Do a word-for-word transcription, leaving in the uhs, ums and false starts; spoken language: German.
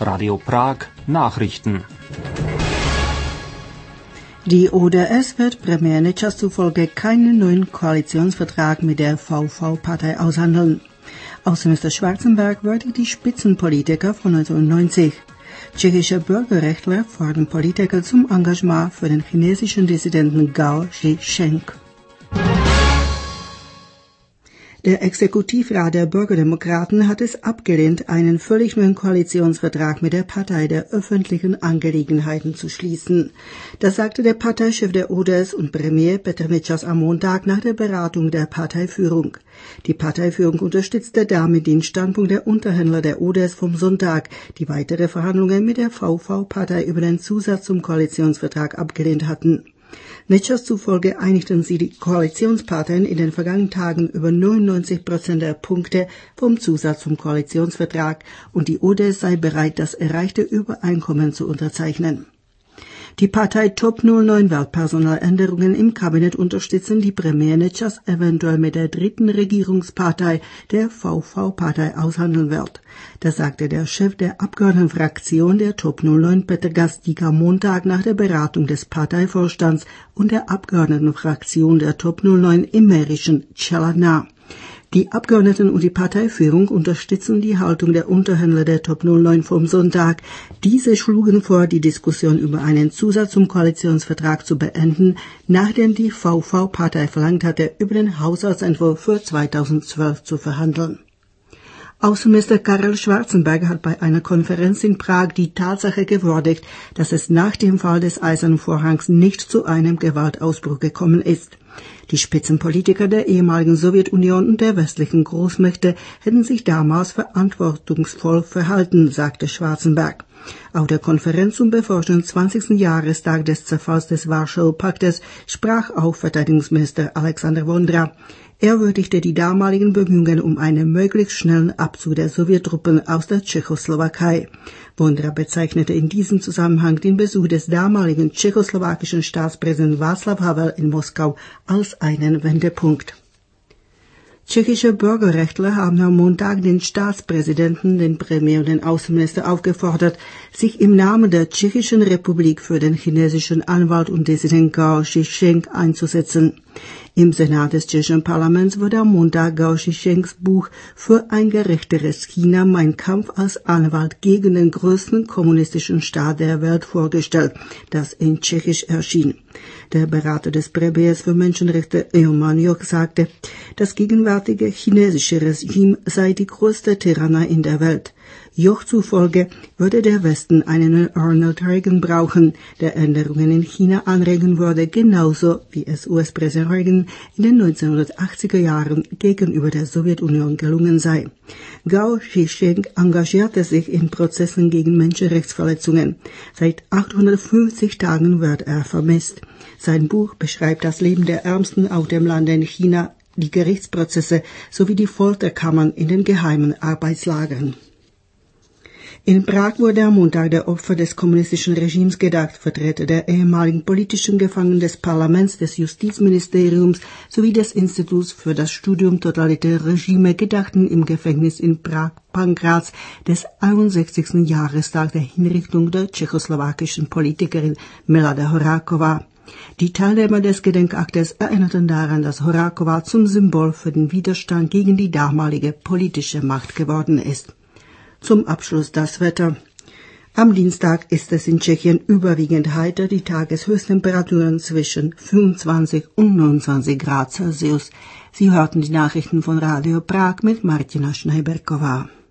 Radio Prag Nachrichten. Die O D S wird Premierministers zufolge keinen neuen Koalitionsvertrag mit der V V-Partei aushandeln. Außenminister Schwarzenberg würdigt die Spitzenpolitiker von neunzehnhundertneunzig. Tschechische Bürgerrechtler fordern Politiker zum Engagement für den chinesischen Dissidenten Gao Zhisheng. Der Exekutivrat der Bürgerdemokraten hat es abgelehnt, einen völlig neuen Koalitionsvertrag mit der Partei der öffentlichen Angelegenheiten zu schließen. Das sagte der Parteichef der O D S und Premier Petr Nečas am Montag nach der Beratung der Parteiführung. Die Parteiführung unterstützte damit den Standpunkt der Unterhändler der O D S vom Sonntag, die weitere Verhandlungen mit der V V-Partei über den Zusatz zum Koalitionsvertrag abgelehnt hatten. Nečas zufolge einigten sie die Koalitionsparteien in den vergangenen Tagen über neunundneunzig Prozent der Punkte vom Zusatz zum Koalitionsvertrag und die O D S sei bereit, das erreichte Übereinkommen zu unterzeichnen. Die Partei Top null neun will Personaländerungen im Kabinett unterstützen, die Premier Nečas eventuell mit der dritten Regierungspartei, der V V-Partei, aushandeln wird. Das sagte der Chef der Abgeordnetenfraktion der Top null neun, Petr Gazdík, am Montag nach der Beratung des Parteivorstands und der Abgeordnetenfraktion der Top null neun im mährischen Čelna. Die Abgeordneten und die Parteiführung unterstützen die Haltung der Unterhändler der Top null neun vom Sonntag. Diese schlugen vor, die Diskussion über einen Zusatz zum Koalitionsvertrag zu beenden, nachdem die V V-Partei verlangt hatte, über den Haushaltsentwurf für zweitausendzwölf zu verhandeln. Außenminister Karel Schwarzenberg hat bei einer Konferenz in Prag die Tatsache gewürdigt, dass es nach dem Fall des Eisernen Vorhangs nicht zu einem Gewaltausbruch gekommen ist. Die Spitzenpolitiker der ehemaligen Sowjetunion und der westlichen Großmächte hätten sich damals verantwortungsvoll verhalten, sagte Schwarzenberg. Auf der Konferenz zum bevorstehenden zwanzigsten Jahrestag des Zerfalls des Warschauer Paktes sprach auch Verteidigungsminister Alexander Vondra. Er würdigte die damaligen Bemühungen um einen möglichst schnellen Abzug der Sowjettruppen aus der Tschechoslowakei. Vondra bezeichnete in diesem Zusammenhang den Besuch des damaligen tschechoslowakischen Staatspräsidenten Václav Havel in Moskau als einen Wendepunkt. Tschechische Bürgerrechtler haben am Montag den Staatspräsidenten, den Premier und den Außenminister aufgefordert, sich im Namen der Tschechischen Republik für den chinesischen Anwalt und Dissident Gao Zhisheng einzusetzen. Im Senat des tschechischen Parlaments wurde am Montag Gao Zhishengs Buch Für ein gerechteres China, mein Kampf als Anwalt gegen den größten kommunistischen Staat der Welt vorgestellt, das in Tschechisch erschien. Der Berater des Premiers für Menschenrechte, Eoman Joch, sagte, das gegenwärtige chinesische Regime sei die größte Tyrannei in der Welt. Joch zufolge würde der Westen einen Ronald Reagan brauchen, der Änderungen in China anregen würde, genauso wie es U S-Präsident Reagan in den neunzehnhundertachtziger Jahren gegenüber der Sowjetunion gelungen sei. Gao Zhisheng engagierte sich in Prozessen gegen Menschenrechtsverletzungen. Seit achthundertfünfzig Tagen wird er vermisst. Sein Buch beschreibt das Leben der Ärmsten auf dem Lande in China, die Gerichtsprozesse sowie die Folterkammern in den geheimen Arbeitslagern. In Prag wurde am Montag der Opfer des kommunistischen Regimes gedacht. Vertreter der ehemaligen politischen Gefangenen des Parlaments, des Justizministeriums sowie des Instituts für das Studium totalitärer Regime gedachten im Gefängnis in Prag-Pankraz des einundsechzigsten Jahrestags der Hinrichtung der tschechoslowakischen Politikerin Milada Horáková. Die Teilnehmer des Gedenkaktes erinnerten daran, dass Horáková zum Symbol für den Widerstand gegen die damalige politische Macht geworden ist. Zum Abschluss das Wetter. Am Dienstag ist es in Tschechien überwiegend heiter, die Tageshöchsttemperaturen zwischen fünfundzwanzig und neunundzwanzig Grad Celsius. Sie hörten die Nachrichten von Radio Prag mit Martina Schneiberková.